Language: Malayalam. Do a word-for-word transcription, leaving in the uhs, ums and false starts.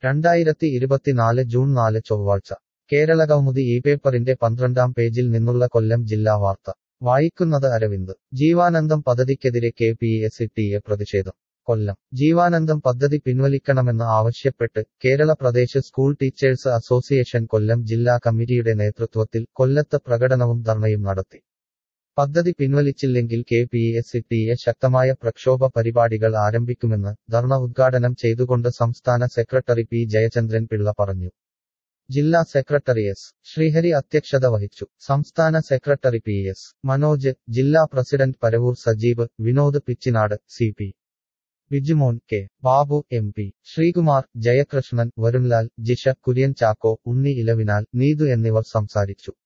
രണ്ടായിരത്തി ഇരുപത്തിനാല് ജൂൺ നാല് ചൊവ്വാഴ്ച കേരളകൗമുദി ഈ പേപ്പറിന്റെ പന്ത്രണ്ടാം പേജിൽ നിന്നുള്ള കൊല്ലം ജില്ലാ വാർത്ത വായിക്കുന്നത് അരവിന്ദ് ജീവാനന്ദം പദ്ധതിക്കെതിരെ K P S C T A പ്രതിഷേധം കൊല്ലം ജീവാനന്ദം പദ്ധതി പിൻവലിക്കണമെന്ന് ആവശ്യപ്പെട്ട് Kerala Pradesh school teachers association Kollam ജില്ലാ കമ്മിറ്റിയുടെ നേതൃത്വത്തിൽ കൊല്ലത്ത് പ്രകടനവും ധർണയും നടത്തി പദ്ധതി പിൻവലിച്ചില്ലെങ്കിൽ K P S C T A ശക്തമായ പ്രക്ഷോഭ പരിപാടികൾ ആരംഭിക്കുമെന്ന് ധർണ ഉദ്ഘാടനം ചെയ്തുകൊണ്ട് സംസ്ഥാന സെക്രട്ടറി പി ജയചന്ദ്രൻ പിള്ള പറഞ്ഞു ജില്ലാ സെക്രട്ടറി എസ് ശ്രീഹരി അധ്യക്ഷത വഹിച്ചു സംസ്ഥാന സെക്രട്ടറി പി എസ് മനോജ് ജില്ലാ president Paravur Sajeev Vinod Pichinad C P Bijumon K Babu M P Sreekumar Jayakrishnan Varunlal Jisha Kurian Chacko Unni Elavinal Neethu എന്നിവർ സംസാരിച്ചു